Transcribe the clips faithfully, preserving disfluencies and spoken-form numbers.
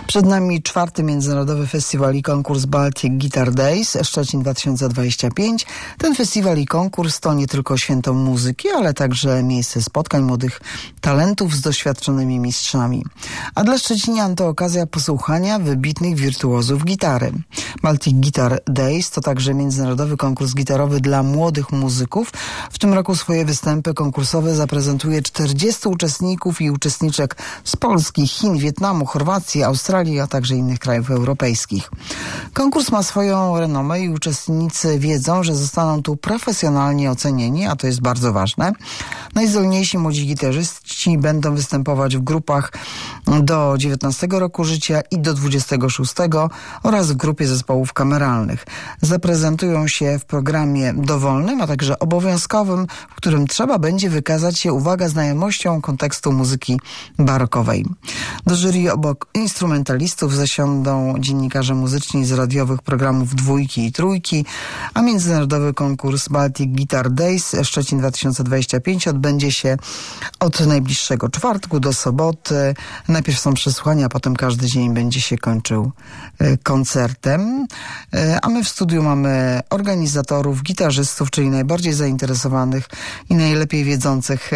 Przed nami czwarty Międzynarodowy Festiwal i Konkurs Baltic Guitar Days Szczecin dwa tysiące dwudziesty piąty. Ten festiwal i konkurs to nie tylko święto muzyki, ale także miejsce spotkań młodych talentów z doświadczonymi mistrzami. A dla szczecinian to okazja posłuchania wybitnych wirtuozów gitary. Baltic Guitar Days to także międzynarodowy konkurs gitarowy dla młodych muzyków. W tym roku swoje występy konkursowe zaprezentuje czterdziestu uczestników i uczestniczek z Polski, Chin, Wietnamu, Chorwacji, Australii, a także innych krajów europejskich. Konkurs ma swoją renomę i uczestnicy wiedzą, że zostaną tu profesjonalnie ocenieni, a to jest bardzo ważne. Najzdolniejsi młodzi gitarzyści będą występować w grupach do dziewiętnastego roku życia i do dwudziestego szóstego oraz w grupie zespołów kameralnych. Zaprezentują się w programie dowolnym, a także obowiązkowym, w którym trzeba będzie wykazać się, uwaga, znajomością kontekstu muzyki barokowej. Do jury obok instrumentalistów zasiądą dziennikarze muzyczni z radiowych programów Dwójki i Trójki, a międzynarodowy konkurs Baltic Guitar Days Szczecin dwa tysiące dwudziesty piąty odbędzie się od najbliższego czwartku do soboty. Najpierw są przesłuchania, a potem każdy dzień będzie się kończył koncertem. A my w studiu mamy organizatorów, gitarzystów, czyli najbardziej zainteresowanych i najlepiej wiedzących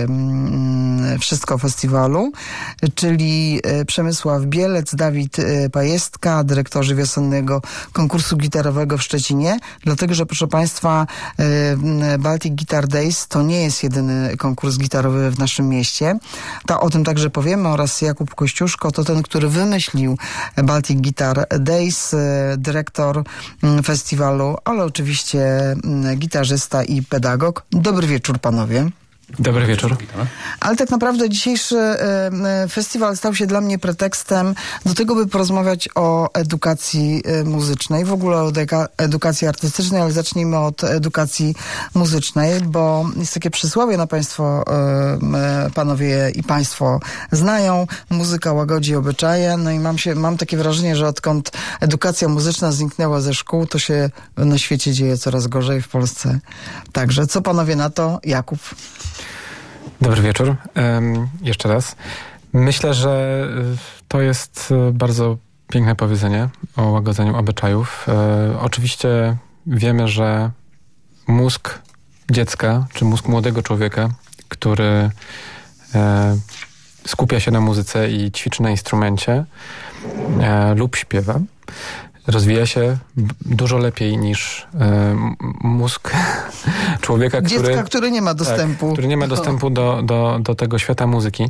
wszystko o festiwalu, czyli Przemysław Bielec, Dawid Pajęstka, dyrektorzy wiosennego konkursu gitarowego w Szczecinie, dlatego, że proszę Państwa, Baltic Guitar Days to nie jest jedyny konkurs gitarowy w naszym mieście. To o tym także powiemy, oraz Jakub Kościuszko, to ten, który wymyślił Baltic Guitar Days, dyrektor festiwalu, ale oczywiście gitarzysta i pedagog. Dobry wieczór, panowie. Dobry wieczór. Ale tak naprawdę dzisiejszy e, festiwal stał się dla mnie pretekstem do tego, by porozmawiać o edukacji e, muzycznej, w ogóle o deka- edukacji artystycznej, ale zacznijmy od edukacji muzycznej, bo jest takie przysłowie, no państwo, e, panowie i państwo znają, muzyka łagodzi obyczaje, no i mam, się, mam takie wrażenie, że odkąd edukacja muzyczna zniknęła ze szkół, to się na świecie dzieje coraz gorzej, w Polsce także. Co panowie na to? Jakub? Dobry wieczór. Um, jeszcze raz. Myślę, że to jest bardzo piękne powiedzenie o łagodzeniu obyczajów. E, oczywiście wiemy, że mózg dziecka, czy mózg młodego człowieka, który e, skupia się na muzyce i ćwiczy na instrumencie e, lub śpiewa, rozwija się dużo lepiej niż e, mózg człowieka, który... Dziecka, który nie ma dostępu. Tak, który nie ma dostępu do, do, do tego świata muzyki.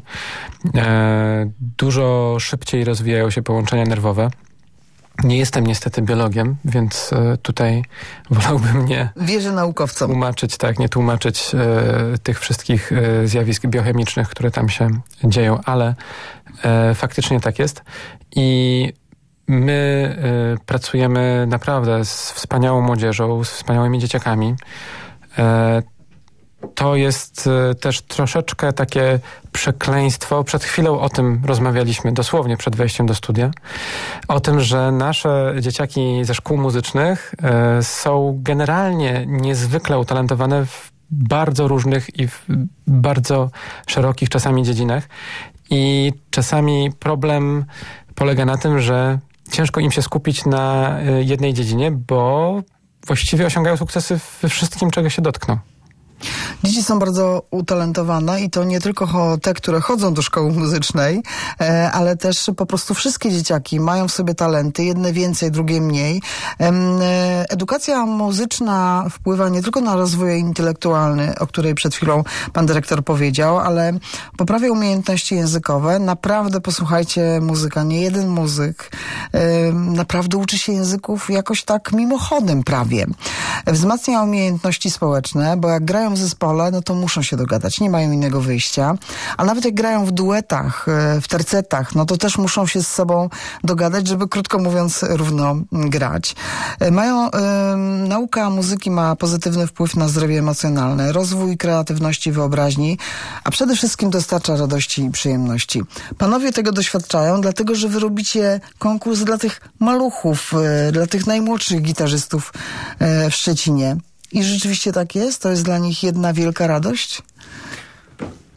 E, dużo szybciej rozwijają się połączenia nerwowe. Nie jestem niestety biologiem, więc e, tutaj wolałbym nie... Wierzę naukowcom. Tłumaczyć, tak, nie tłumaczyć e, tych wszystkich e, zjawisk biochemicznych, które tam się dzieją, ale e, faktycznie tak jest. I my y, pracujemy naprawdę z wspaniałą młodzieżą, z wspaniałymi dzieciakami. E, to jest y, też troszeczkę takie przekleństwo. Przed chwilą o tym rozmawialiśmy, dosłownie przed wejściem do studia. O tym, że nasze dzieciaki ze szkół muzycznych y, są generalnie niezwykle utalentowane w bardzo różnych i w bardzo szerokich czasami dziedzinach. I czasami problem polega na tym, że ciężko im się skupić na jednej dziedzinie, bo właściwie osiągają sukcesy we wszystkim, czego się dotkną. Dzieci są bardzo utalentowane i to nie tylko te, które chodzą do szkoły muzycznej, ale też po prostu wszystkie dzieciaki mają w sobie talenty, jedne więcej, drugie mniej. Edukacja muzyczna wpływa nie tylko na rozwój intelektualny, o której przed chwilą pan dyrektor powiedział, ale poprawia umiejętności językowe. Naprawdę posłuchajcie muzyka, nie jeden muzyk naprawdę uczy się języków jakoś tak mimochodem prawie. Wzmacnia umiejętności społeczne, bo jak grają w zespole, no to muszą się dogadać, nie mają innego wyjścia. A nawet jak grają w duetach, w tercetach, no to też muszą się z sobą dogadać, żeby krótko mówiąc równo grać. Mają, y, nauka muzyki ma pozytywny wpływ na zdrowie emocjonalne, rozwój kreatywności, wyobraźni, a przede wszystkim dostarcza radości i przyjemności. Panowie tego doświadczają, dlatego że wy robicie konkurs dla tych maluchów, y, dla tych najmłodszych gitarzystów y, w Szczecinie. I rzeczywiście tak jest? To jest dla nich jedna wielka radość?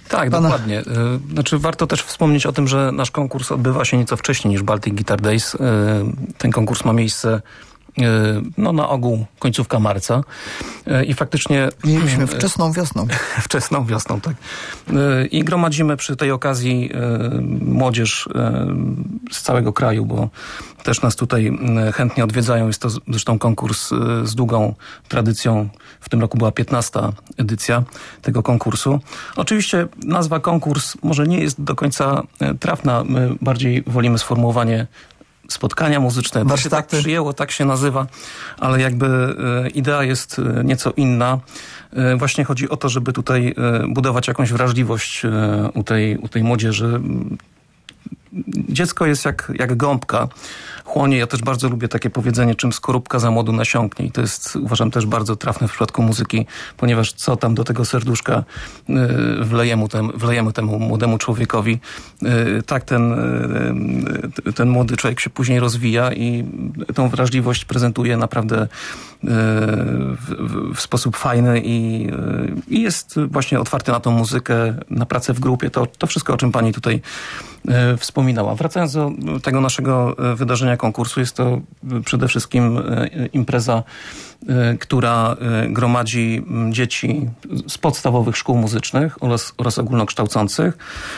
Tak, Pana... dokładnie. Znaczy warto też wspomnieć o tym, że nasz konkurs odbywa się nieco wcześniej niż Baltic Guitar Days. Ten konkurs ma miejsce no na ogół końcówka marca i faktycznie... Mieliśmy wczesną wiosną. Wczesną wiosną, tak. I gromadzimy przy tej okazji młodzież z całego kraju, bo też nas tutaj chętnie odwiedzają. Jest to zresztą konkurs z długą tradycją. W tym roku była piętnasta edycja tego konkursu. Oczywiście nazwa konkurs może nie jest do końca trafna. My bardziej wolimy sformułowanie spotkania muzyczne. To się tak przyjęło, tak się nazywa, ale jakby e, idea jest e, nieco inna. E, właśnie chodzi o to, żeby tutaj e, budować jakąś wrażliwość e, u, tej, u tej młodzieży. Dziecko jest jak, jak gąbka. Chłonie, ja też bardzo lubię takie powiedzenie, czym skorupka za młodu nasiąknie. I to jest, uważam, też bardzo trafne w przypadku muzyki, ponieważ co tam do tego serduszka yy, wlejemy, tem, wlejemy temu młodemu człowiekowi, yy, tak ten, yy, ten młody człowiek się później rozwija i tą wrażliwość prezentuje naprawdę yy, w, w sposób fajny i, yy, i jest właśnie otwarty na tą muzykę, na pracę w grupie. To, to wszystko, o czym pani tutaj yy, wspominała. Wracając do tego naszego wydarzenia konkursu, jest to przede wszystkim impreza, która gromadzi dzieci z podstawowych szkół muzycznych oraz, oraz ogólnokształcących.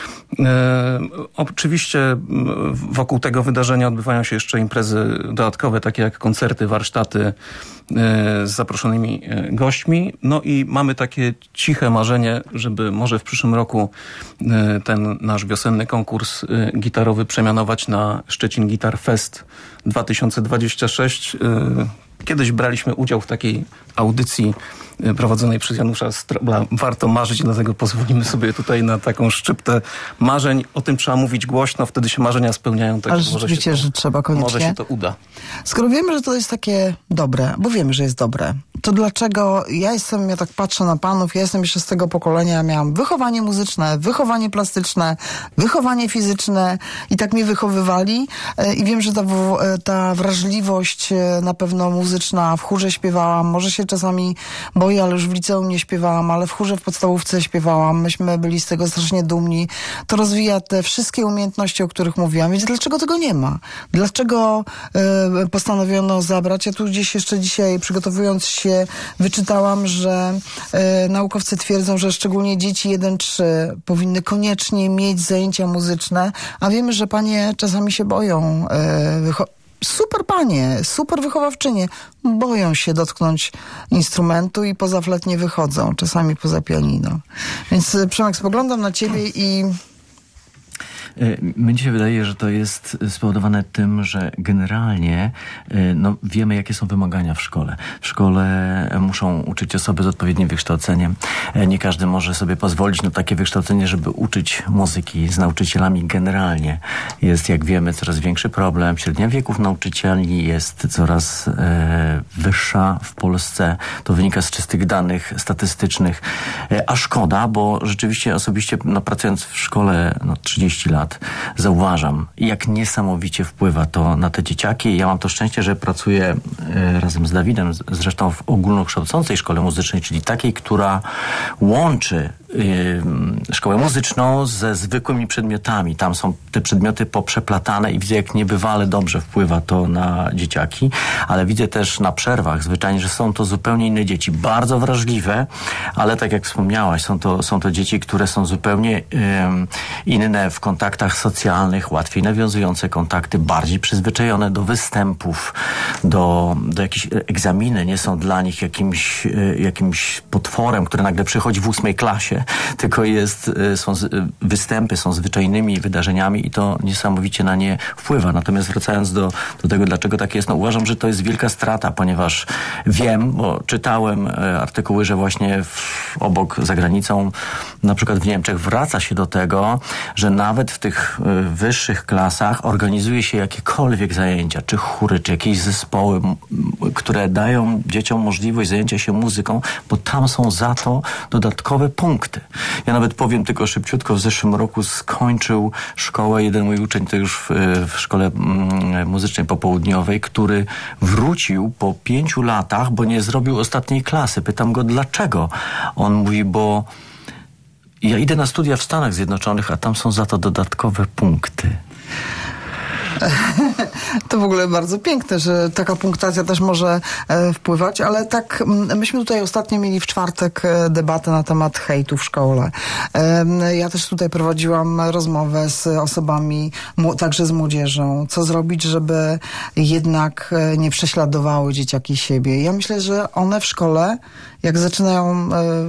Oczywiście wokół tego wydarzenia odbywają się jeszcze imprezy dodatkowe, takie jak koncerty, warsztaty z zaproszonymi gośćmi. No i mamy takie ciche marzenie, żeby może w przyszłym roku ten nasz wiosenny konkurs gitarowy przemianować na Szczecin Guitar Fest dwa tysiące dwadzieścia sześć. Kiedyś braliśmy udział w takiej audycji prowadzonej przez Janusza Strobla. Warto marzyć, dlatego pozwolimy sobie tutaj na taką szczyptę marzeń. O tym trzeba mówić głośno, wtedy się marzenia spełniają. Tak, ale rzeczywiście, to, że trzeba koniecznie. Może się to uda. Skoro wiemy, że to jest takie dobre, bo wiemy, że jest dobre, to dlaczego ja jestem, ja tak patrzę na panów, ja jestem jeszcze z tego pokolenia, ja miałam wychowanie muzyczne, wychowanie plastyczne, wychowanie fizyczne i tak mnie wychowywali i wiem, że ta, ta wrażliwość na pewno muzyczna, w chórze śpiewałam, może się czasami boję, ale już w liceum nie śpiewałam, ale w chórze w podstawówce śpiewałam, myśmy byli z tego strasznie dumni. To rozwija te wszystkie umiejętności, o których mówiłam, więc dlaczego tego nie ma? Dlaczego y, postanowiono zabrać? Ja tu gdzieś jeszcze dzisiaj, przygotowując się, wyczytałam, że y, naukowcy twierdzą, że szczególnie dzieci jeden trzy powinny koniecznie mieć zajęcia muzyczne, a wiemy, że panie czasami się boją y, wycho- Super panie, super wychowawczynie, boją się dotknąć instrumentu i poza flet nie wychodzą, czasami poza pianino. Więc Przemek, spoglądam na ciebie i... Mnie się wydaje, że to jest spowodowane tym, że generalnie no, wiemy, jakie są wymagania w szkole. W szkole muszą uczyć osoby z odpowiednim wykształceniem. Nie każdy może sobie pozwolić na takie wykształcenie, żeby uczyć muzyki. Z nauczycielami generalnie jest, jak wiemy, coraz większy problem. Średnia wieków nauczycieli jest coraz e, wyższa w Polsce. To wynika z czystych danych statystycznych. E, a szkoda, bo rzeczywiście osobiście no, pracując w szkole no, trzydzieści lat, zauważam, jak niesamowicie wpływa to na te dzieciaki. Ja mam to szczęście, że pracuję e, razem z Dawidem, zresztą w ogólnokształcącej szkole muzycznej, czyli takiej, która łączy e, szkołę muzyczną ze zwykłymi przedmiotami. Tam są te przedmioty poprzeplatane i widzę, jak niebywale dobrze wpływa to na dzieciaki, ale widzę też na przerwach zwyczajnie, że są to zupełnie inne dzieci, bardzo wrażliwe, ale tak jak wspomniałaś, są to, są to dzieci, które są zupełnie e, inne w kontaktach socjalnych, łatwiej nawiązujące kontakty, bardziej przyzwyczajone do występów, do, do jakichś egzaminy, nie są dla nich jakimś, jakimś potworem, który nagle przychodzi w ósmej klasie, tylko jest, są występy, są zwyczajnymi wydarzeniami i to niesamowicie na nie wpływa. Natomiast wracając do, do tego, dlaczego tak jest, no uważam, że to jest wielka strata, ponieważ wiem, bo czytałem artykuły, że właśnie w, obok za granicą, na przykład w Niemczech, wraca się do tego, że nawet w tych wyższych klasach organizuje się jakiekolwiek zajęcia, czy chóry, czy jakieś zespoły, które dają dzieciom możliwość zajęcia się muzyką, bo tam są za to dodatkowe punkty. Ja nawet powiem tylko szybciutko, w zeszłym roku skończył szkołę jeden mój uczeń, to już w, w szkole muzycznej popołudniowej, który wrócił po pięciu latach, bo nie zrobił ostatniej klasy. Pytam go, dlaczego? On mówi, bo Ja idę na studia w Stanach Zjednoczonych, a tam są za to dodatkowe punkty. To w ogóle bardzo piękne, że taka punktacja też może e, wpływać, ale tak myśmy tutaj ostatnio mieli w czwartek debatę na temat hejtu w szkole. E, ja też tutaj prowadziłam rozmowę z osobami, także z młodzieżą. Co zrobić, żeby jednak nie prześladowały dzieciaki siebie. Ja myślę, że one w szkole, jak zaczynają,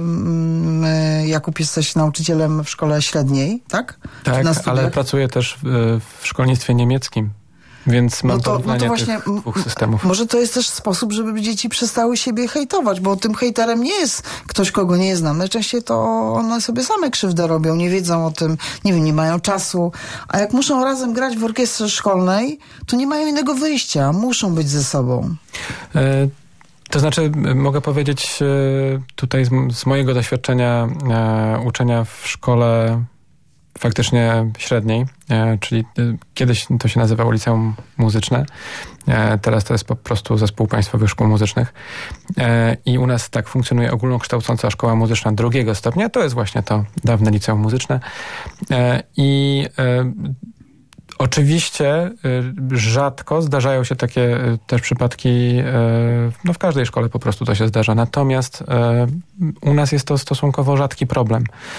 e, Jakub, jesteś nauczycielem w szkole średniej, tak? Tak, ale pracuję też w, w szkolnictwie niemieckim. Więc mam no to, porównanie no to właśnie, tych dwóch systemów. Może to jest też sposób, żeby dzieci przestały siebie hejtować, bo tym hejterem nie jest ktoś, kogo nie znam. Najczęściej to one sobie same krzywdę robią, nie wiedzą o tym, nie wiem, nie mają czasu. A jak muszą razem grać w orkiestrze szkolnej, to nie mają innego wyjścia. Muszą być ze sobą. E, to znaczy, mogę powiedzieć tutaj z, z mojego doświadczenia e, uczenia w szkole faktycznie średniej, e, czyli e, kiedyś to się nazywało liceum muzyczne, e, teraz to jest po prostu zespół państwowych szkół muzycznych e, i u nas tak funkcjonuje ogólnokształcąca szkoła muzyczna drugiego stopnia, to jest właśnie to dawne liceum muzyczne e, i e, oczywiście rzadko zdarzają się takie też przypadki, no w każdej szkole po prostu to się zdarza, natomiast u nas jest to stosunkowo rzadki problem,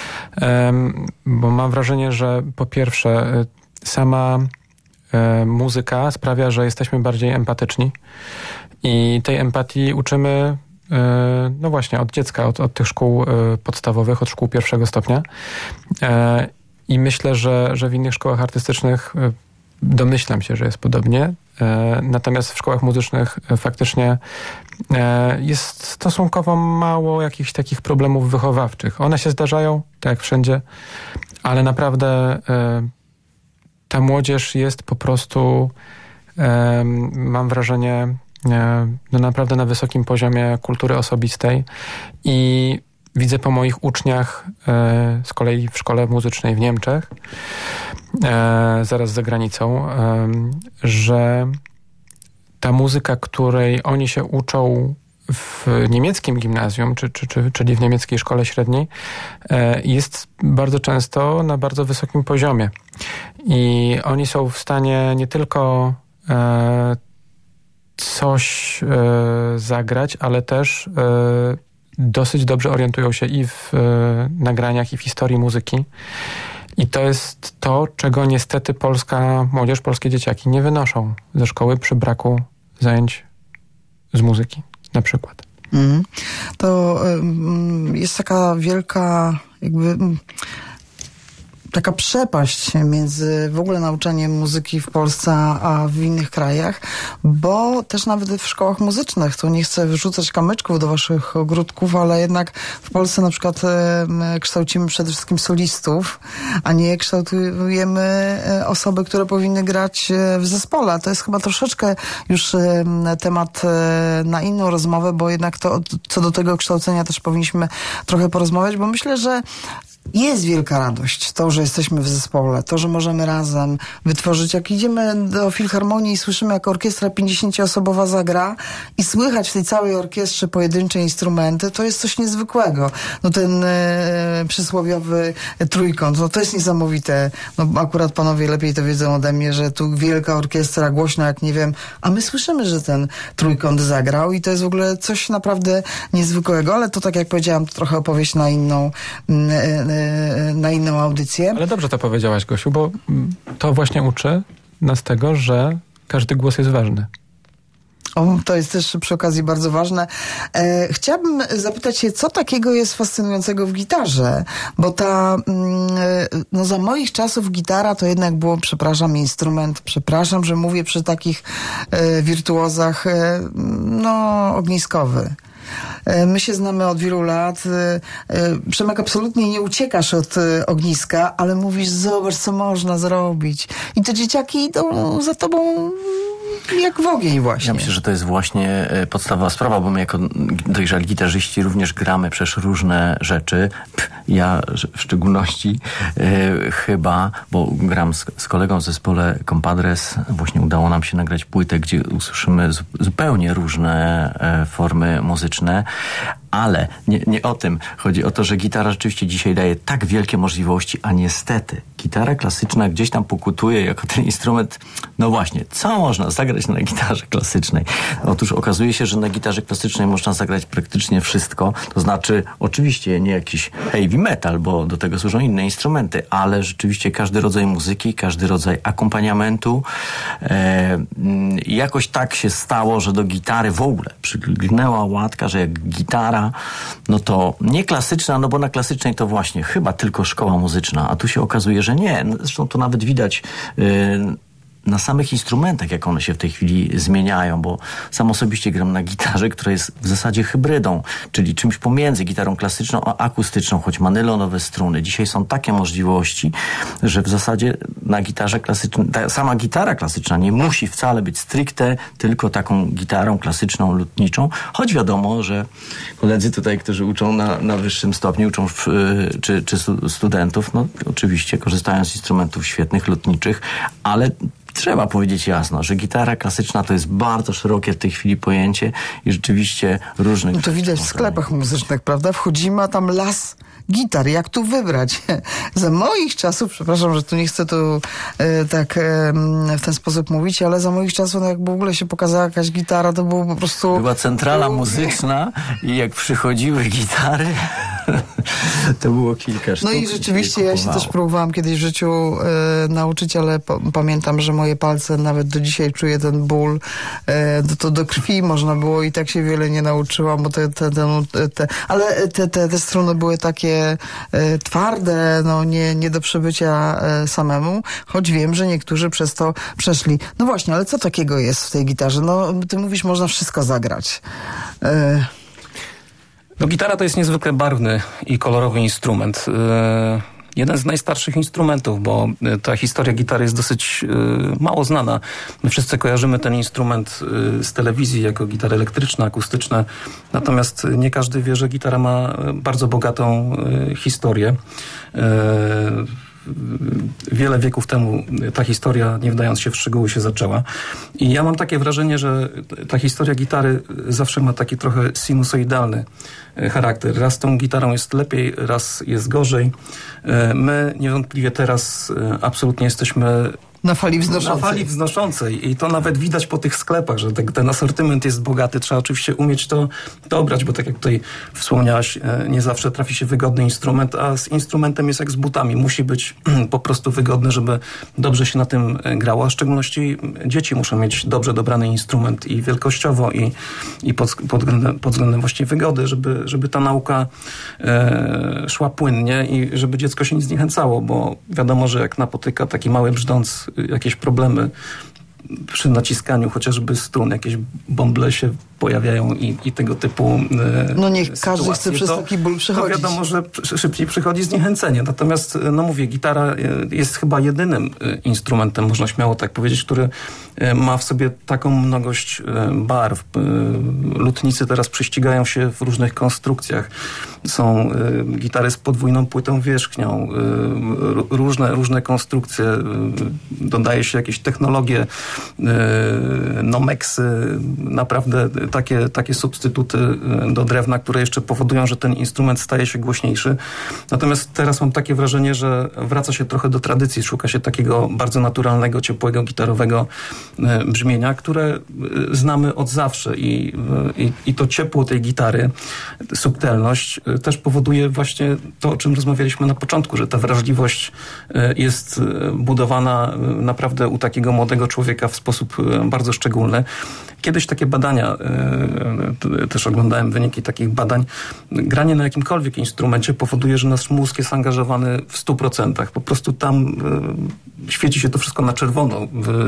bo mam wrażenie, że po pierwsze sama muzyka sprawia, że jesteśmy bardziej empatyczni i tej empatii uczymy no właśnie od dziecka, od, od tych szkół podstawowych, od szkół pierwszego stopnia. I myślę, że, że w innych szkołach artystycznych domyślam się, że jest podobnie. Natomiast w szkołach muzycznych faktycznie jest stosunkowo mało jakichś takich problemów wychowawczych. One się zdarzają, tak jak wszędzie, ale naprawdę ta młodzież jest po prostu, mam wrażenie, no naprawdę na wysokim poziomie kultury osobistej i widzę po moich uczniach e, z kolei w szkole muzycznej w Niemczech, e, zaraz za granicą, e, że ta muzyka, której oni się uczą w niemieckim gimnazjum, czy, czy, czy, czyli w niemieckiej szkole średniej, e, jest bardzo często na bardzo wysokim poziomie. I oni są w stanie nie tylko e, coś e, zagrać, ale też e, dosyć dobrze orientują się i w e, nagraniach, i w historii muzyki. I to jest to, czego niestety polska młodzież, polskie dzieciaki nie wynoszą ze szkoły przy braku zajęć z muzyki, na przykład. Mm. To y, jest taka wielka jakby... Y, taka przepaść między w ogóle nauczaniem muzyki w Polsce a w innych krajach, bo też nawet w szkołach muzycznych, to nie chcę wyrzucać kamyczków do waszych ogródków, ale jednak w Polsce na przykład e, kształcimy przede wszystkim solistów, a nie kształtujemy e, osoby, które powinny grać w zespole. To jest chyba troszeczkę już e, temat e, na inną rozmowę, bo jednak to, co do tego kształcenia też powinniśmy trochę porozmawiać, bo myślę, że jest wielka radość, to, że jesteśmy w zespole, to, że możemy razem wytworzyć, jak idziemy do filharmonii i słyszymy, jak orkiestra pięćdziesięcioosobowa zagra i słychać w tej całej orkiestrze pojedyncze instrumenty, to jest coś niezwykłego. No ten e, przysłowiowy trójkąt, no to jest niesamowite. No akurat panowie lepiej to wiedzą ode mnie, że tu wielka orkiestra, głośno jak nie wiem, a my słyszymy, że ten trójkąt zagrał i to jest w ogóle coś naprawdę niezwykłego, ale to tak jak powiedziałam, to trochę opowieść na inną e, na inną audycję. Ale dobrze to powiedziałaś, Gosiu, bo to właśnie uczy nas tego, że każdy głos jest ważny. O, to jest też przy okazji bardzo ważne. E, chciałabym zapytać się, co takiego jest fascynującego w gitarze? Bo ta, no za moich czasów gitara to jednak było, przepraszam, instrument, przepraszam, że mówię przy takich e, wirtuozach, e, no, ogniskowy. My się znamy od wielu lat. Przemek, absolutnie nie uciekasz od ogniska, ale mówisz, zobacz, co można zrobić. I te dzieciaki idą za tobą jak w ogień właśnie. Ja myślę, że to jest właśnie podstawowa sprawa, bo my jako dojrzali gitarzyści również gramy przecież różne rzeczy. Ja w szczególności e, chyba, bo gram z, z kolegą w zespole Compadres, właśnie udało nam się nagrać płytę, gdzie usłyszymy z, zupełnie różne e, formy muzyczne, Ale nie, nie o tym. Chodzi o to, że gitara rzeczywiście dzisiaj daje tak wielkie możliwości, a niestety gitara klasyczna gdzieś tam pokutuje jako ten instrument. No właśnie, co można zagrać na gitarze klasycznej? Otóż okazuje się, że na gitarze klasycznej można zagrać praktycznie wszystko. To znaczy, oczywiście nie jakiś heavy metal, bo do tego służą inne instrumenty, ale rzeczywiście każdy rodzaj muzyki, każdy rodzaj akompaniamentu. E, jakoś tak się stało, że do gitary w ogóle przygnęła łatka, że jak gitara, no to nie klasyczna, no bo na klasycznej to właśnie chyba tylko szkoła muzyczna, a tu się okazuje, że nie. Zresztą to nawet widać yy, na samych instrumentach, jak one się w tej chwili zmieniają, bo sam osobiście gram na gitarze, która jest w zasadzie hybrydą, czyli czymś pomiędzy gitarą klasyczną a akustyczną, choć ma nylonowe struny. Dzisiaj są takie możliwości, że w zasadzie na gitarze klasycznej, ta sama gitara klasyczna nie musi wcale być stricte tylko taką gitarą klasyczną, lutniczą, choć wiadomo, że koledzy tutaj, którzy uczą na, na wyższym stopniu, uczą w, czy, czy studentów, no oczywiście korzystają z instrumentów świetnych, lutniczych, ale trzeba powiedzieć jasno, że gitara klasyczna to jest bardzo szerokie w tej chwili pojęcie i rzeczywiście różnych... No to widać w sklepach muzycznych, prawda? Wchodzimy, a tam las gitar. Jak tu wybrać? Za moich czasów, przepraszam, że tu nie chcę tu e, tak e, w ten sposób mówić, ale za moich czasów, no jak w ogóle się pokazała jakaś gitara, to było po prostu... Była centrala muzyczna i jak przychodziły gitary, to było kilka sztuk. No i rzeczywiście ja się też próbowałam kiedyś w życiu e, nauczyć, ale po, pamiętam, że moje palce nawet do dzisiaj czuję ten ból. E, to, to do krwi można było i tak się wiele nie nauczyłam, bo te, te, te, te ale te, te, te struny były takie e, twarde, no nie, nie do przebycia e, samemu, choć wiem, że niektórzy przez to przeszli. No właśnie, ale co takiego jest w tej gitarze? No ty mówisz, można wszystko zagrać. E, No gitara to jest niezwykle barwny i kolorowy instrument. Yy, jeden z najstarszych instrumentów, bo ta historia gitary jest dosyć yy, mało znana. My wszyscy kojarzymy ten instrument yy, z telewizji jako gitary elektryczne, akustyczne. Natomiast nie każdy wie, że gitara ma bardzo bogatą yy, historię. Yy, Wiele wieków temu ta historia, nie wdając się w szczegóły, się zaczęła. I ja mam takie wrażenie, że ta historia gitary zawsze ma taki trochę sinusoidalny charakter. Raz tą gitarą jest lepiej, raz jest gorzej. My niewątpliwie teraz absolutnie jesteśmy na fali wznoszącej. Na fali wznoszącej. I to nawet widać po tych sklepach, że ten, ten asortyment jest bogaty. Trzeba oczywiście umieć to dobrać, bo tak jak tutaj wspomniałaś, nie zawsze trafi się wygodny instrument, a z instrumentem jest jak z butami. Musi być po prostu wygodny, żeby dobrze się na tym grało. A w szczególności dzieci muszą mieć dobrze dobrany instrument i wielkościowo, i, i pod, pod, względem, pod względem właśnie wygody, żeby, żeby ta nauka e, szła płynnie i żeby dziecko się nie zniechęcało, bo wiadomo, że jak napotyka taki mały brzdąc jakieś problemy przy naciskaniu chociażby strun, jakieś bąble się pojawiają i, i tego typu e, No niech sytuacje, każdy chce przez to, taki ból przechodzić. To wiadomo, że szybciej przychodzi zniechęcenie. Natomiast, no mówię, gitara jest chyba jedynym instrumentem, można śmiało tak powiedzieć, który ma w sobie taką mnogość barw. Lutnicy teraz prześcigają się w różnych konstrukcjach. Są gitary z podwójną płytą wierzchnią, różne, różne konstrukcje. Dodaje się jakieś technologie, nomeksy, naprawdę takie, takie substytuty do drewna, które jeszcze powodują, że ten instrument staje się głośniejszy. Natomiast teraz mam takie wrażenie, że wraca się trochę do tradycji, szuka się takiego bardzo naturalnego, ciepłego, gitarowego brzmienia, które znamy od zawsze i, i, i to ciepło tej gitary, subtelność też powoduje właśnie to, o czym rozmawialiśmy na początku, że ta wrażliwość jest budowana naprawdę u takiego młodego człowieka w sposób bardzo szczególny. Kiedyś takie badania, też oglądałem wyniki takich badań, granie na jakimkolwiek instrumencie powoduje, że nasz mózg jest angażowany w stu procentach. Po prostu tam świeci się to wszystko na czerwono.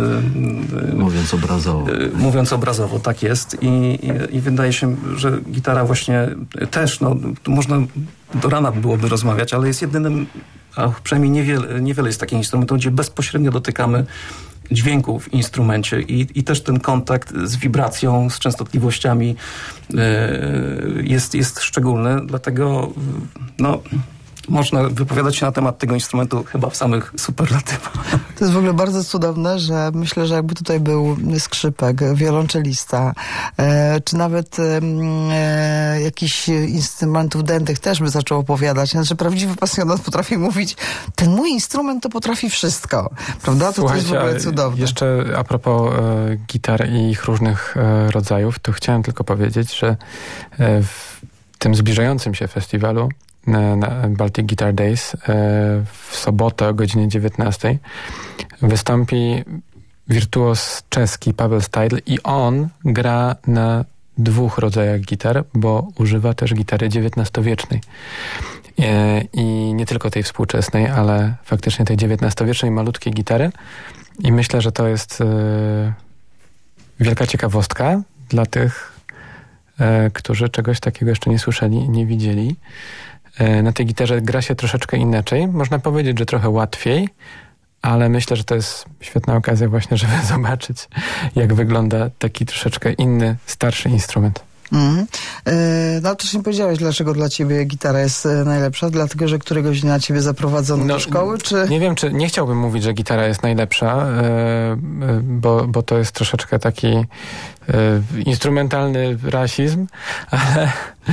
Mówiąc obrazowo. Mówiąc obrazowo, tak jest. I, i, i wydaje się, że gitara właśnie też, no, tu można do rana byłoby rozmawiać, ale jest jedynym, a przynajmniej niewiele, niewiele jest takich instrumentów, gdzie bezpośrednio dotykamy dźwięku w instrumencie i, i też ten kontakt z wibracją, z częstotliwościami y, jest, jest szczególny, dlatego no, można wypowiadać się na temat tego instrumentu chyba w samych superlatywach. To jest w ogóle bardzo cudowne, że myślę, że jakby tutaj był skrzypek, wiolonczelista, e, czy nawet e, jakiś instrumentów dętych też by zaczął opowiadać. Znaczy prawdziwy pasjonat potrafi mówić, ten mój instrument to potrafi wszystko. Prawda? To, to jest w ogóle cudowne. Jeszcze a propos e, gitar i ich różnych e, rodzajów, to chciałem tylko powiedzieć, że e, w tym zbliżającym się festiwalu na, na Baltic Guitar Days e, w sobotę o godzinie dziewiętnastej wystąpi wirtuoz czeski Paweł Steidl i on gra na dwóch rodzajach gitar, bo używa też gitary dziewiętnastowiecznej. E, I nie tylko tej współczesnej, ale faktycznie tej dziewiętnastowiecznej malutkiej gitary. I myślę, że to jest e, wielka ciekawostka dla tych, e, którzy czegoś takiego jeszcze nie słyszeli i nie widzieli. E, na tej gitarze gra się troszeczkę inaczej. Można powiedzieć, że trochę łatwiej, ale myślę, że to jest świetna okazja właśnie, żeby zobaczyć, jak wygląda taki troszeczkę inny, starszy instrument. Mm. Yy, no też nie powiedziałeś, dlaczego dla ciebie gitara jest y, najlepsza, dlatego, że któregoś dnia ciebie zaprowadzono no, do szkoły, czy... Nie wiem, czy nie chciałbym mówić, że gitara jest najlepsza, yy, yy, bo, bo to jest troszeczkę taki yy, instrumentalny rasizm, ale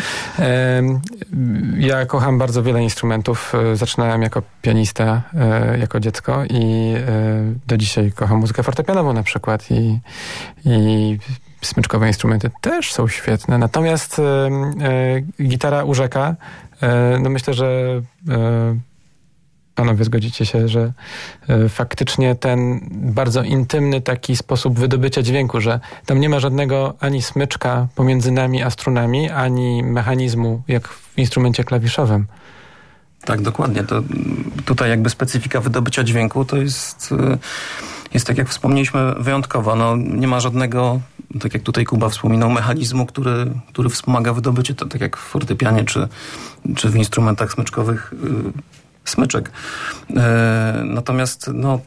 yy, ja kocham bardzo wiele instrumentów. Zaczynałem jako pianista, yy, jako dziecko i yy, do dzisiaj kocham muzykę fortepianową na przykład i, i smyczkowe instrumenty też są świetne. Natomiast e, e, gitara urzeka. E, no myślę, że e, panowie zgodzicie się, że e, faktycznie ten bardzo intymny taki sposób wydobycia dźwięku, że tam nie ma żadnego ani smyczka pomiędzy nami a strunami, ani mechanizmu jak w instrumencie klawiszowym. Tak, dokładnie. To tutaj jakby specyfika wydobycia dźwięku to jest, jest tak jak wspomnieliśmy, wyjątkowa. No, nie ma żadnego, tak jak tutaj Kuba wspominał, mechanizmu, który, który wspomaga wydobycie, to tak jak w fortepianie czy, czy w instrumentach smyczkowych smyczek. Natomiast no,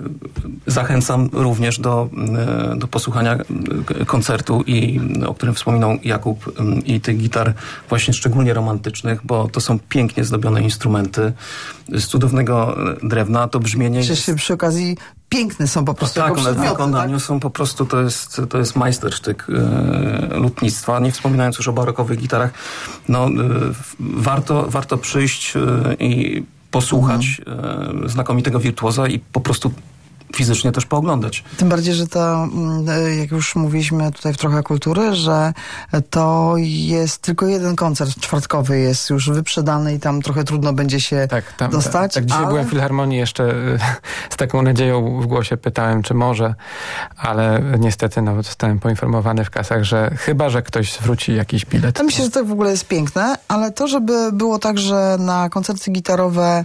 zachęcam również do, do posłuchania koncertu, i, o którym wspominał Jakub, i tych gitar właśnie szczególnie romantycznych, bo to są pięknie zdobione instrumenty z cudownego drewna. To brzmienie Przecież jest... przy okazji piękne są po prostu. Tak, one w wykonaniu tak? są po prostu, to jest, to jest majstersztyk e, lutnictwa. Nie wspominając już o barokowych gitarach. No, e, warto, warto przyjść e, i posłuchać mhm. e, znakomitego wirtuoza i po prostu fizycznie też pooglądać. Tym bardziej, że to, jak już mówiliśmy tutaj w Trochę Kultury, że to jest tylko jeden koncert czwartkowy, jest już wyprzedany i tam trochę trudno będzie się tak, tam, dostać. Tak, tak dzisiaj ale... byłem w Filharmonii, jeszcze z taką nadzieją w głosie pytałem, czy może, ale niestety nawet zostałem poinformowany w kasach, że chyba, że ktoś zwróci jakiś bilet. Ja myślę, że to w ogóle jest piękne, ale to, żeby było tak, że na koncerty gitarowe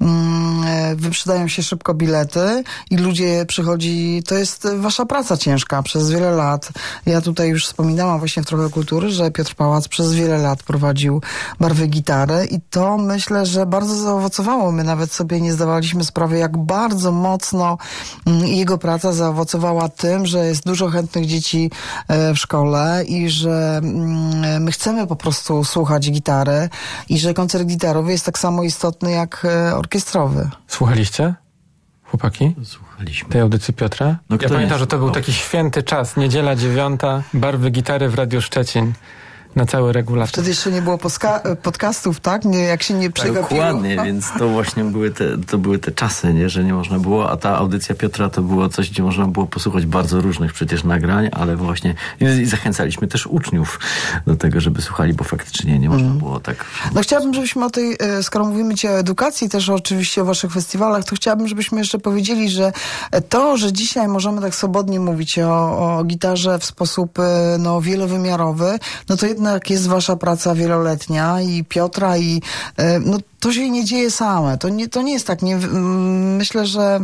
mm, wyprzedają się szybko bilety i ludzie przychodzi, to jest wasza praca ciężka przez wiele lat. Ja tutaj już wspominałam właśnie w Trochę Kultury, że Piotr Pałac przez wiele lat prowadził Barwy Gitary i to myślę, że bardzo zaowocowało. My nawet sobie nie zdawaliśmy sprawy, jak bardzo mocno jego praca zaowocowała tym, że jest dużo chętnych dzieci w szkole i że my chcemy po prostu słuchać gitary i że koncert gitarowy jest tak samo istotny jak orkiestrowy. Słuchaliście? Chłopaki? Słuchaliśmy. Tej audycji Piotra? No, ja pamiętam, że to był taki święty czas. Niedziela dziewiąta, Barwy Gitary w Radiu Szczecin. Na cały regulator. Wtedy jeszcze nie było podcastów, tak? Nie, jak się nie przegapiło. Dokładnie, więc to właśnie były te, to były te czasy, nie? Że nie można było, a ta audycja Piotra to było coś, gdzie można było posłuchać bardzo różnych przecież nagrań, ale właśnie i zachęcaliśmy też uczniów do tego, żeby słuchali, bo faktycznie nie można mm. było tak... No chciałabym, żebyśmy o tej, skoro mówimy dzisiaj o edukacji, też oczywiście o waszych festiwalach, to chciałabym, żebyśmy jeszcze powiedzieli, że to, że dzisiaj możemy tak swobodnie mówić o, o gitarze w sposób no, wielowymiarowy, no to jednak jednak jest wasza praca wieloletnia i Piotra i no, to się nie dzieje same. To nie, to nie jest tak. Nie, myślę, że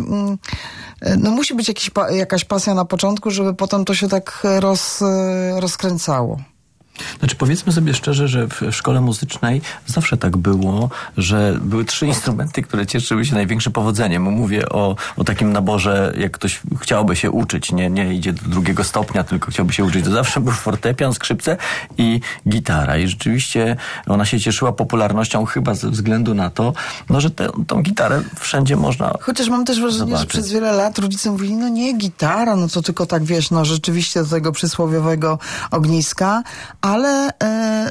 no, musi być jakiś, jakaś pasja na początku, żeby potem to się tak roz, rozkręcało. Znaczy powiedzmy sobie szczerze, że w szkole muzycznej zawsze tak było, że były trzy instrumenty, które cieszyły się największym powodzeniem. Mówię o, o takim naborze, jak ktoś chciałby się uczyć, nie, nie idzie do drugiego stopnia, tylko chciałby się uczyć. To zawsze był fortepian, skrzypce i gitara. I rzeczywiście ona się cieszyła popularnością chyba ze względu na to, no, że tę tą gitarę wszędzie można Chociaż mam też wrażenie, zobaczyć. że przez wiele lat rodzice mówili, no nie, gitara, no to tylko tak, wiesz, no rzeczywiście do tego przysłowiowego ogniska, ale e,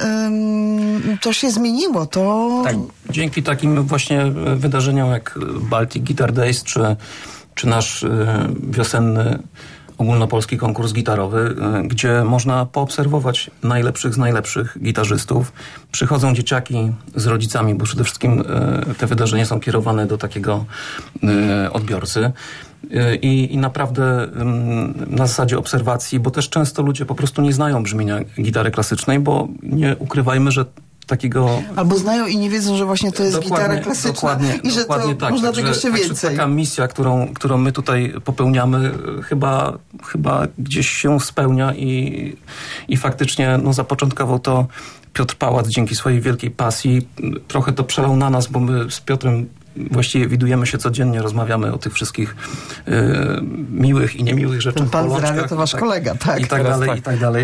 e, to się zmieniło, to... Tak, dzięki takim właśnie wydarzeniom jak Baltic Guitar Days, czy, czy nasz wiosenny ogólnopolski konkurs gitarowy, gdzie można poobserwować najlepszych z najlepszych gitarzystów. Przychodzą dzieciaki z rodzicami, bo przede wszystkim te wydarzenia są kierowane do takiego odbiorcy. I, I naprawdę na zasadzie obserwacji, bo też często ludzie po prostu nie znają brzmienia gitary klasycznej, bo nie ukrywajmy, że takiego... Albo znają i nie wiedzą, że właśnie to jest dokładnie, gitara klasyczna dokładnie, i że dokładnie to tak, można także, tego jeszcze także więcej. Taka misja, którą, którą my tutaj popełniamy, chyba, chyba gdzieś się spełnia i, i faktycznie no, zapoczątkował to Piotr Pałac dzięki swojej wielkiej pasji. Trochę to przelał na nas, bo my z Piotrem właściwie widujemy się codziennie, rozmawiamy o tych wszystkich y, miłych i niemiłych rzeczach. Ten pan z Polączkach, radia to wasz tak, kolega, tak? I tak dalej, tak. i tak dalej.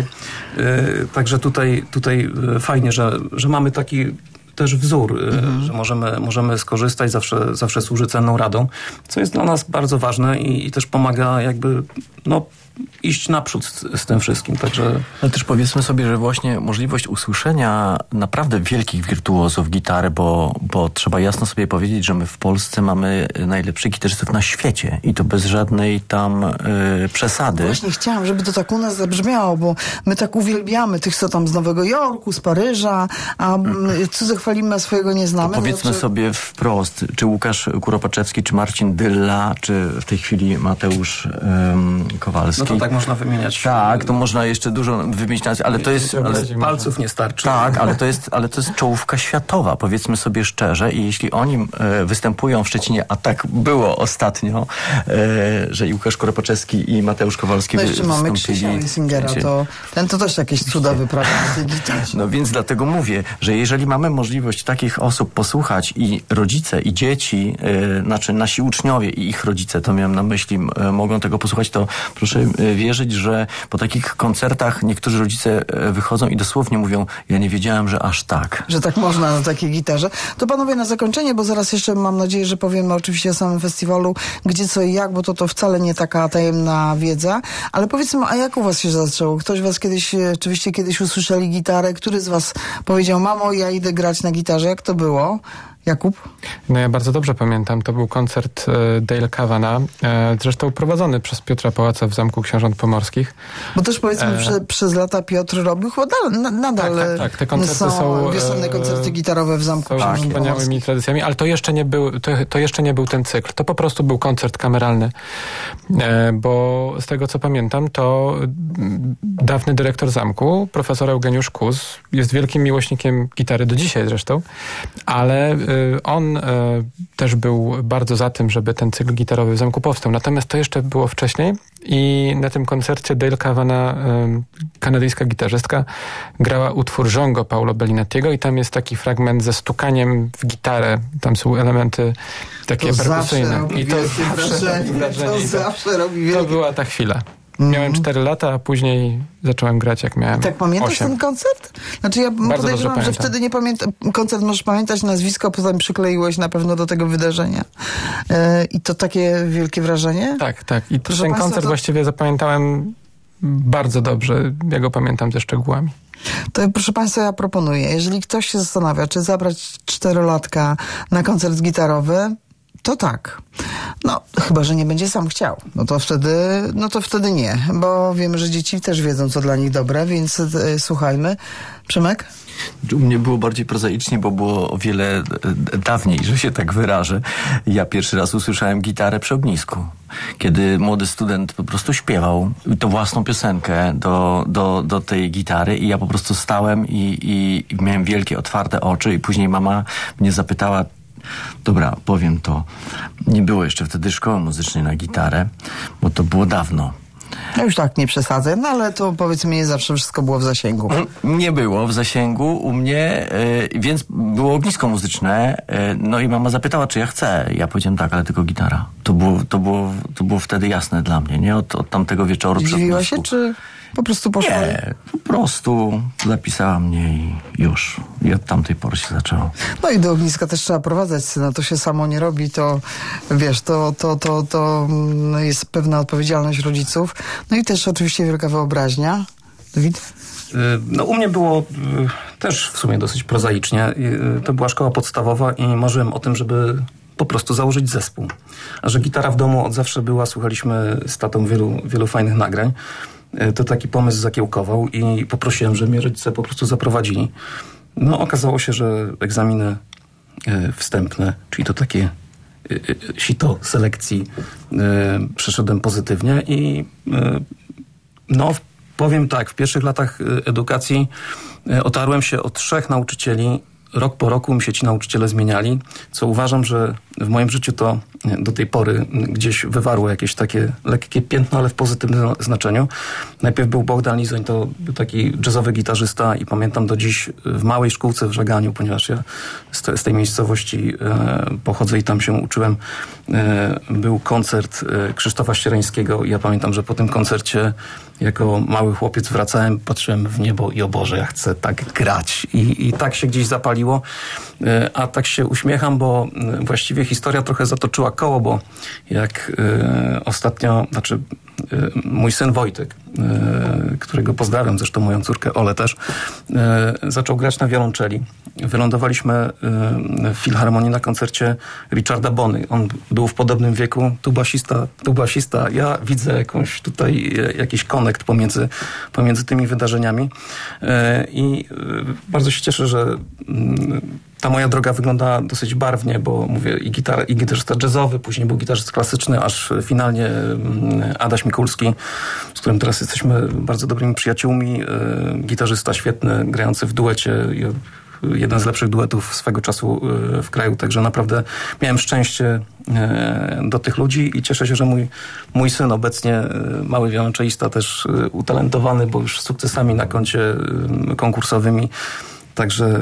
Y, także tutaj, tutaj fajnie, że, że mamy taki też wzór, mhm. że możemy, możemy skorzystać, zawsze, zawsze służy cenną radą, co jest dla nas bardzo ważne i, i też pomaga jakby no, iść naprzód z, z tym wszystkim. Także... Ale też powiedzmy sobie, że właśnie możliwość usłyszenia naprawdę wielkich wirtuozów gitary, bo, bo trzeba jasno sobie powiedzieć, że my w Polsce mamy najlepszych gitarzystów na świecie i to bez żadnej tam y, przesady. Właśnie chciałam, żeby to tak u nas zabrzmiało, bo my tak uwielbiamy tych, co tam z Nowego Jorku, z Paryża, a cudze chwalimy, a swojego nie znamy. To powiedzmy znaczy... sobie wprost, czy Łukasz Kuropaczewski, czy Marcin Dylla, czy w tej chwili Mateusz um, Kowalski. No to tak można wymieniać. Tak, to można jeszcze dużo wymienić, ale to jest... Ale, palców nie starczy. Tak, ale to jest, ale to jest czołówka światowa, powiedzmy sobie szczerze, i jeśli oni e, występują w Szczecinie, a tak było ostatnio, e, że Łukasz Kuropaczewski i Mateusz Kowalski no jeszcze mamy Krzysia wystąpili... Lissingera, to ten to też jakieś cuda wyprawia na tej gitarze. No więc dlatego mówię, że jeżeli mamy możliwość takich osób posłuchać i rodzice, i dzieci, e, znaczy nasi uczniowie i ich rodzice, to miałem na myśli, e, mogą tego posłuchać, to proszę e, wierzyć, że po takich koncertach niektórzy rodzice e, wychodzą i dosłownie mówią, ja nie wiedziałem, że aż tak. Że tak można na takiej gitarze. To panowie na zakończenie, bo zaraz jeszcze mam nadzieję, że powiemy oczywiście o samym festiwalu, gdzie, co i jak, bo to to wcale nie taka tajemna wiedza. Ale powiedzmy, a jak u was się zaczęło? Ktoś was kiedyś, oczywiście kiedyś usłyszeli gitarę? Który z was powiedział, mamo, ja idę grać na gitarze? Jak to było? Jakub? No ja bardzo dobrze pamiętam. To był koncert e, Dale Cavana, e, zresztą prowadzony przez Piotra Pałaca w Zamku Książąt Pomorskich. Bo też powiedzmy, e... prze, przez lata Piotr robił chyba dalej, na, nadal tak, tak, tak. Te koncerty są, są wiosenne koncerty gitarowe w Zamku są Książąt wspaniałymi Pomorskich. tradycjami, ale to jeszcze nie był, to, to jeszcze nie był ten cykl. To po prostu był koncert kameralny. E, bo z tego, co pamiętam, to dawny dyrektor zamku, profesor Eugeniusz Kuz, jest wielkim miłośnikiem gitary, do dzisiaj zresztą, ale on e, też był bardzo za tym, żeby ten cykl gitarowy w zamku powstał. Natomiast to jeszcze było wcześniej i na tym koncercie Dale Cavana, e, kanadyjska gitarzystka, grała utwór Żongo Paulo Bellinettiego i tam jest taki fragment ze stukaniem w gitarę. Tam są elementy takie to perkusyjne. I to zawsze, wrażenie, to zawsze robi wielkie... To była ta chwila. Miałem cztery lata, a później zacząłem grać, jak miałem Tak pamiętasz osiem. ten koncert? Znaczy ja Bardzo podejrzewam, że wtedy nie pamiętam. Koncert możesz pamiętać, nazwisko, potem przykleiłeś na pewno do tego wydarzenia. Yy, I to takie wielkie wrażenie? Tak, tak. I Proszę ten Państwa, koncert to... właściwie zapamiętałem bardzo dobrze. Ja go pamiętam ze szczegółami. To proszę Państwa, ja proponuję, jeżeli ktoś się zastanawia, czy zabrać czterolatka na koncert gitarowy, to tak. No, chyba że nie będzie sam chciał. No to wtedy, no to wtedy nie, bo wiemy, że dzieci też wiedzą, co dla nich dobre, więc y, słuchajmy. Przemek? U mnie było bardziej prozaicznie, bo było o wiele dawniej, że się tak wyrażę. Ja pierwszy raz usłyszałem gitarę przy ognisku. Kiedy młody student po prostu śpiewał to własną piosenkę do, do, do tej gitary i ja po prostu stałem i, i, i miałem wielkie, otwarte oczy i później mama mnie zapytała, dobra, powiem to, nie było jeszcze wtedy szkoły muzycznej na gitarę, bo to było dawno. Ja już tak nie przesadzę, no ale to powiedzmy nie zawsze wszystko było w zasięgu. Nie było w zasięgu u mnie, yy, więc było ognisko muzyczne, yy, no i mama zapytała, czy ja chcę. Ja powiedziałem tak, ale tylko gitara. To było, to było, to było wtedy jasne dla mnie, nie? Od, od tamtego wieczoru. Zdziwiła się, czy po prostu poszła? Nie, po prostu zapisała mnie i już. I od tamtej pory się zaczęło. No i do ogniska też trzeba prowadzać syna. To się samo nie robi, to wiesz, to, to, to, to jest pewna odpowiedzialność rodziców. No i też oczywiście wielka wyobraźnia. Dawid? No u mnie było też w sumie dosyć prozaicznie. To była szkoła podstawowa i marzyłem o tym, żeby po prostu założyć zespół. A że gitara w domu od zawsze była, słuchaliśmy z tatą wielu, wielu fajnych nagrań. To taki pomysł zakiełkował i poprosiłem, żeby mnie rodzice po prostu zaprowadzili. No okazało się, że egzaminy wstępne, czyli to takie sito selekcji, przeszedłem pozytywnie i no powiem tak, w pierwszych latach edukacji otarłem się o trzech nauczycieli. Rok po roku mi się ci nauczyciele zmieniali, co uważam, że w moim życiu to do tej pory gdzieś wywarło jakieś takie lekkie piętno, ale w pozytywnym znaczeniu. Najpierw był Bogdan Lizoń, to był taki jazzowy gitarzysta i pamiętam do dziś w małej szkółce w Żaganiu, ponieważ ja z tej miejscowości e, pochodzę i tam się uczyłem. E, był koncert e, Krzysztofa Ścierańskiego i ja pamiętam, że po tym koncercie jako mały chłopiec wracałem, patrzyłem w niebo i o Boże, ja chcę tak grać. I, i tak się gdzieś zapaliło. E, a tak się uśmiecham, bo e, właściwie historia trochę zatoczyła koło, bo jak e, ostatnio, znaczy e, mój syn Wojtek, e, którego pozdrawiam, zresztą moją córkę Olę też, e, zaczął grać na wiolonczeli. Wylądowaliśmy e, w Filharmonii na koncercie Richarda Bony. On był w podobnym wieku, tubasista, tubasista. Ja widzę jakąś tutaj, e, jakiś konekt pomiędzy, pomiędzy tymi wydarzeniami e, i e, bardzo się cieszę, że mm, ta moja droga wygląda dosyć barwnie, bo mówię i, gitar, i gitarzysta jazzowy, później był gitarzysta klasyczny, aż finalnie Adaś Mikulski, z którym teraz jesteśmy bardzo dobrymi przyjaciółmi. Gitarzysta świetny, grający w duecie, jeden z lepszych duetów swego czasu w kraju, także naprawdę miałem szczęście do tych ludzi i cieszę się, że mój, mój syn obecnie, mały wiolonczelista, też utalentowany, bo już z sukcesami na koncie konkursowymi. Także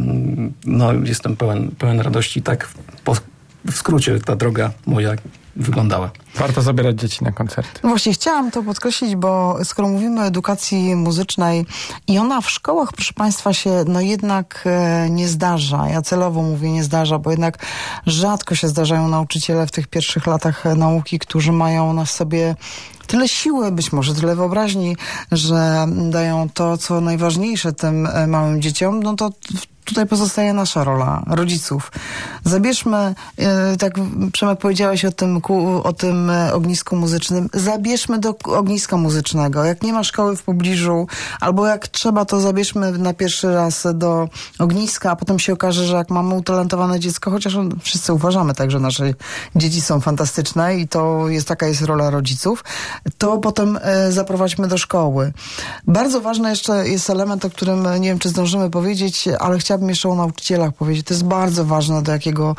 no, jestem pełen, pełen radości. Tak po, w skrócie ta droga moja wyglądała. Warto zabierać dzieci na koncerty. No właśnie chciałam to podkreślić, bo skoro mówimy o edukacji muzycznej i ona w szkołach, proszę Państwa, się no jednak e, nie zdarza. Ja celowo mówię nie zdarza, bo jednak rzadko się zdarzają nauczyciele w tych pierwszych latach nauki, którzy mają na sobie tyle siły, być może tyle wyobraźni, że dają to, co najważniejsze tym małym dzieciom, no to tutaj pozostaje nasza rola, rodziców. Zabierzmy, tak Przemek powiedziałeś o tym, o tym ognisku muzycznym, zabierzmy do ogniska muzycznego. Jak nie ma szkoły w pobliżu, albo jak trzeba, to zabierzmy na pierwszy raz do ogniska, a potem się okaże, że jak mamy utalentowane dziecko, chociaż wszyscy uważamy tak, że nasze dzieci są fantastyczne i to jest taka jest rola rodziców, to potem zaprowadźmy do szkoły. Bardzo ważny jeszcze jest element, o którym nie wiem, czy zdążymy powiedzieć, ale chciałabym Chciałabym jeszcze o nauczycielach powiedzieć. To jest bardzo ważne, do jakiego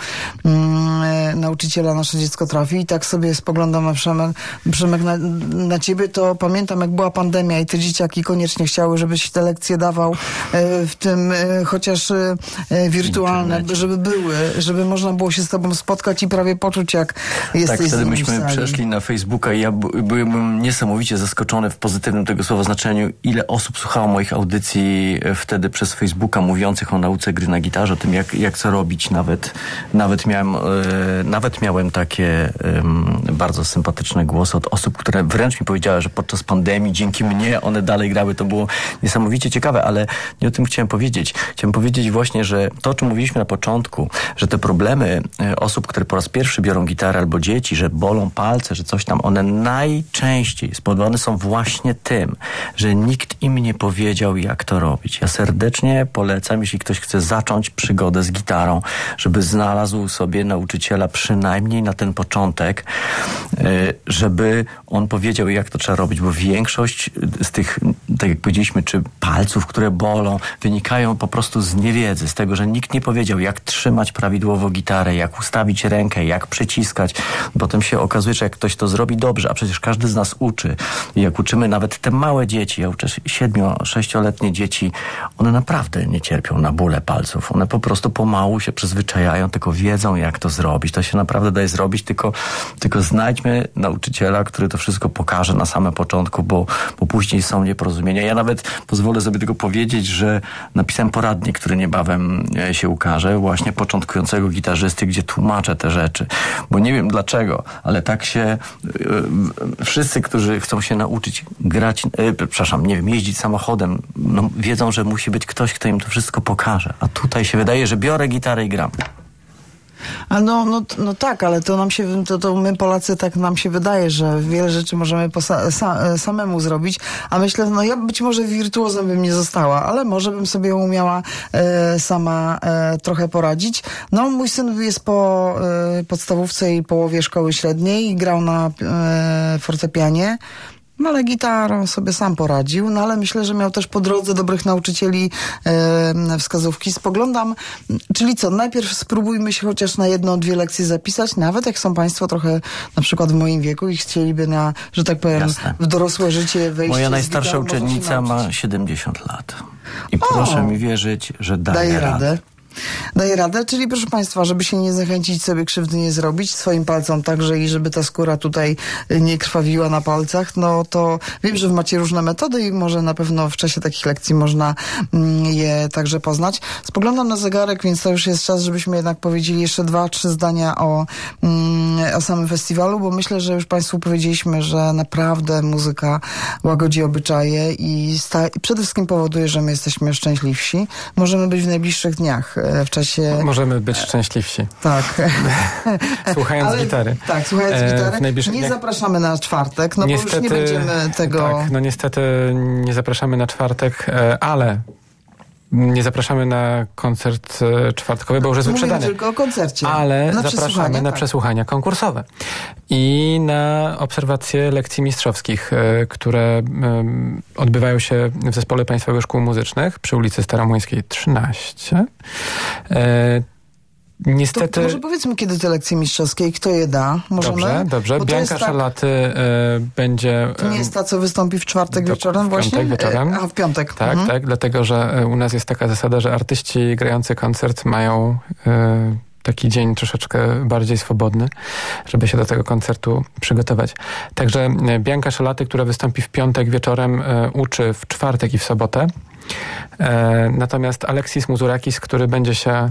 mm, nauczyciela nasze dziecko trafi. I tak sobie spoglądam na Przemek, Przemek na, na ciebie, to pamiętam, jak była pandemia i te dzieciaki koniecznie chciały, żebyś te lekcje dawał e, w tym e, chociaż e, wirtualne, żeby były, żeby można było się z tobą spotkać i prawie poczuć, jak jesteś tak, z wtedy nimi myśmy w sali. przeszli na Facebooka i ja byłem niesamowicie zaskoczony w pozytywnym tego słowa znaczeniu, ile osób słuchało moich audycji wtedy przez Facebooka mówiących o nauce gry na gitarze, o tym jak, jak co robić. Nawet, nawet, miałem, e, nawet miałem takie e, bardzo sympatyczne głosy od osób, które wręcz mi powiedziały, że podczas pandemii dzięki mnie one dalej grały. To było niesamowicie ciekawe, ale nie o tym chciałem powiedzieć. Chciałem powiedzieć właśnie, że to, o czym mówiliśmy na początku, że te problemy e, osób, które po raz pierwszy biorą gitarę albo dzieci, że bolą palce, że coś tam, one najczęściej spowodowane są właśnie tym, że nikt im nie powiedział, jak to robić. Ja serdecznie polecam, jeśli ktoś chce zacząć przygodę z gitarą, żeby znalazł sobie nauczyciela przynajmniej na ten początek, żeby on powiedział, jak to trzeba robić, bo większość z tych tak jak powiedzieliśmy, czy palców, które bolą, wynikają po prostu z niewiedzy, z tego, że nikt nie powiedział, jak trzymać prawidłowo gitarę, jak ustawić rękę, jak przyciskać. Potem się okazuje, że jak ktoś to zrobi dobrze, a przecież każdy z nas uczy. I jak uczymy nawet te małe dzieci, ja uczę siedmiu, sześcioletnie dzieci, one naprawdę nie cierpią na bóle palców. One po prostu pomału się przyzwyczajają, tylko wiedzą, jak to zrobić. To się naprawdę daje zrobić, tylko, tylko znajdźmy nauczyciela, który to wszystko pokaże na samym początku, bo, bo później są nieporozumienia. Ja nawet pozwolę sobie tylko powiedzieć, że napisałem poradnik, który niebawem się ukaże, właśnie początkującego gitarzysty, gdzie tłumaczę te rzeczy. Bo nie wiem dlaczego, ale tak się yy, wszyscy, którzy chcą się nauczyć grać, yy, przepraszam, nie wiem, jeździć samochodem, no, wiedzą, że musi być ktoś, kto im to wszystko pokaże. A tutaj się wydaje, że biorę gitarę i gram. A no, no, no tak, ale to nam się, to, to my Polacy tak nam się wydaje, że wiele rzeczy możemy posa, sa, samemu zrobić, a myślę, no ja być może wirtuozem bym nie została, ale może bym sobie umiała e, sama e, trochę poradzić. No mój syn jest po e, podstawówce i połowie szkoły średniej i grał na e, fortepianie. No ale gitarą sobie sam poradził, no ale myślę, że miał też po drodze dobrych nauczycieli e, wskazówki. Spoglądam, czyli co, najpierw spróbujmy się chociaż na jedną, dwie lekcje zapisać, nawet jak są państwo trochę na przykład w moim wieku i chcieliby na, że tak powiem, Jasne. w dorosłe życie wejść. Moja najstarsza gitarą, uczennica ma siedemdziesiąt lat. I o, proszę mi wierzyć, że daje, daje radę. radę. Daje radę, czyli proszę Państwa, żeby się nie zachęcić, sobie krzywdy nie zrobić, swoim palcom także i żeby ta skóra tutaj nie krwawiła na palcach, no to wiem, że macie różne metody i może na pewno w czasie takich lekcji można je także poznać. Spoglądam na zegarek, więc to już jest czas, żebyśmy jednak powiedzieli jeszcze dwa, trzy zdania o, o samym festiwalu, bo myślę, że już Państwu powiedzieliśmy, że naprawdę muzyka łagodzi obyczaje i, sta- i przede wszystkim powoduje, że my jesteśmy szczęśliwsi. Możemy być w najbliższych dniach w czasie... Możemy być szczęśliwsi. Tak. Słuchając Ale, gitary. Tak, słuchając e, gitary. Najbliższych... Nie zapraszamy na czwartek, no niestety, bo już nie będziemy tego... Tak, no niestety nie zapraszamy na czwartek, ale nie zapraszamy na koncert czwartkowy, bo już jest wyprzedany. Mówimy tylko o koncercie. Ale na zapraszamy na tak. przesłuchania konkursowe i na obserwacje lekcji mistrzowskich, które odbywają się w Zespole Państwowych Szkół Muzycznych przy ulicy Staromuńskiej trzynaście. Niestety... To, to może powiedzmy, kiedy te lekcje mistrzowskie i kto je da? Możemy? Dobrze, dobrze. Bianka tak... Szalaty y, będzie... To nie jest ta, co wystąpi w czwartek do, wieczorem w właśnie? W piątek wieczorem. A, w piątek. Tak, mhm. tak, dlatego, że u nas jest taka zasada, że artyści grający koncert mają y, taki dzień troszeczkę bardziej swobodny, żeby się do tego koncertu przygotować. Także Bianka Szalaty, która wystąpi w piątek wieczorem, y, uczy w czwartek i w sobotę. E, natomiast Aleksis Muzurakis, który będzie się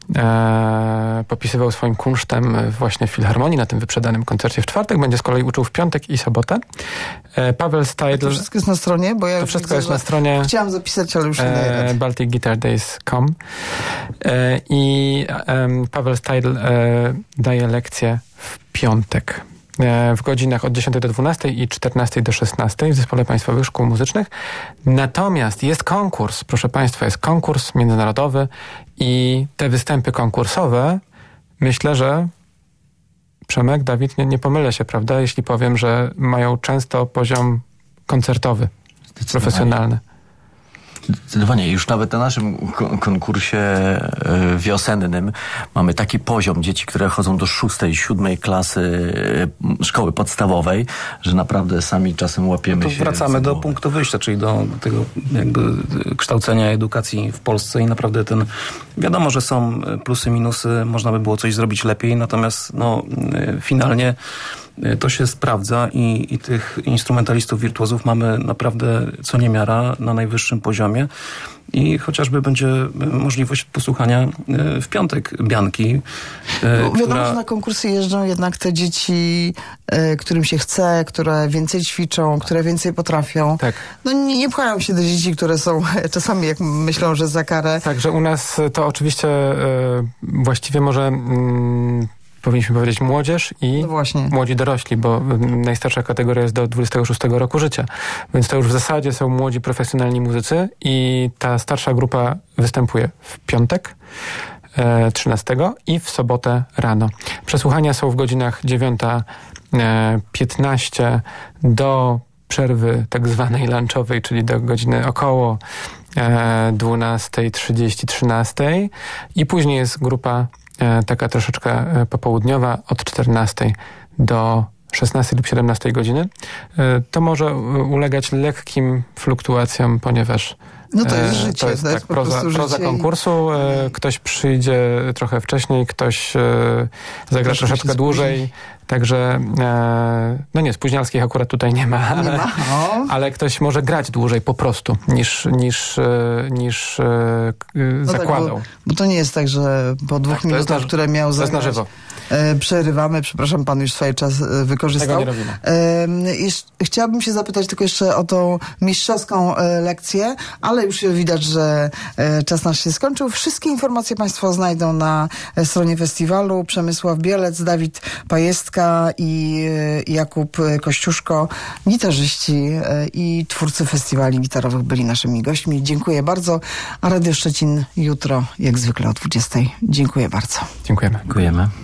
e, popisywał swoim kunsztem właśnie w Filharmonii na tym wyprzedanym koncercie w czwartek, będzie z kolei uczył w piątek i sobotę. E, Paweł Steidl... To wszystko jest na stronie? Bo ja to wszystko widzę, jest na stronie... Chciałam zapisać, ale już nie daję e, baltic guitar days kropka com e, i e, Paweł Steidl e, daje lekcję w piątek. W godzinach od dziesiątej do dwunastej i czternastej do szesnastej w Zespole Państwowych Szkół Muzycznych. Natomiast jest konkurs, proszę Państwa, jest konkurs międzynarodowy i te występy konkursowe, myślę, że Przemek, Dawid, nie, nie pomylę się, prawda, jeśli powiem, że mają często poziom koncertowy, profesjonalny. Zdecydowanie. Już nawet na naszym konkursie wiosennym mamy taki poziom dzieci, które chodzą do szóstej, siódmej klasy szkoły podstawowej, że naprawdę sami czasem łapiemy to się. Wracamy do punktu wyjścia, czyli do tego jakby kształcenia edukacji w Polsce i naprawdę ten, wiadomo, że są plusy, minusy, można by było coś zrobić lepiej, natomiast no finalnie to się sprawdza i, i tych instrumentalistów, wirtuozów mamy naprawdę co niemiara na najwyższym poziomie i chociażby będzie możliwość posłuchania w piątek Bianki. No, która... Wiadomo, że na konkursy jeżdżą jednak te dzieci, którym się chce, które więcej ćwiczą, które więcej potrafią. Tak. No nie, nie pchają się do dzieci, które są czasami, jak myślą, że za karę. Także u nas to oczywiście właściwie może... powinniśmy powiedzieć młodzież i no młodzi dorośli, bo najstarsza kategoria jest do dwudziestego szóstego roku życia. Więc to już w zasadzie są młodzi, profesjonalni muzycy i ta starsza grupa występuje w piątek e, trzynastego i w sobotę rano. Przesłuchania są w godzinach dziewiąta piętnaście do przerwy tak zwanej lunchowej, czyli do godziny około dwunasta trzydzieści trzynasta i później jest grupa taka troszeczkę popołudniowa od czternastej do szesnastej lub siedemnastej godziny. To może ulegać lekkim fluktuacjom, ponieważ no to jest życie. To jest, to jest tak, proza, proza konkursu. I... Ktoś przyjdzie trochę wcześniej, ktoś zagra ktoś troszeczkę dłużej. Także, no nie, spóźnialskich akurat tutaj nie ma, ale, nie ma. ale ktoś może grać dłużej po prostu niż, niż, niż no zakładał. Tak, bo, bo to nie jest tak, że po dwóch tak, minutach, na, które miał zagrać, to jest na żywo. Przerywamy, przepraszam, pan już swój czas wykorzystał. Tego nie robimy. E, chciałabym się zapytać tylko jeszcze o tą mistrzowską lekcję, ale już widać, że czas nasz się skończył. Wszystkie informacje państwo znajdą na stronie festiwalu. Przemysław Bielec, Dawid Pajestka i Jakub Kościuszko, gitarzyści i twórcy festiwali gitarowych byli naszymi gośćmi. Dziękuję bardzo. A Radio Szczecin jutro, jak zwykle o dwudziestej. Dziękuję bardzo. Dziękujemy. Dziękujemy.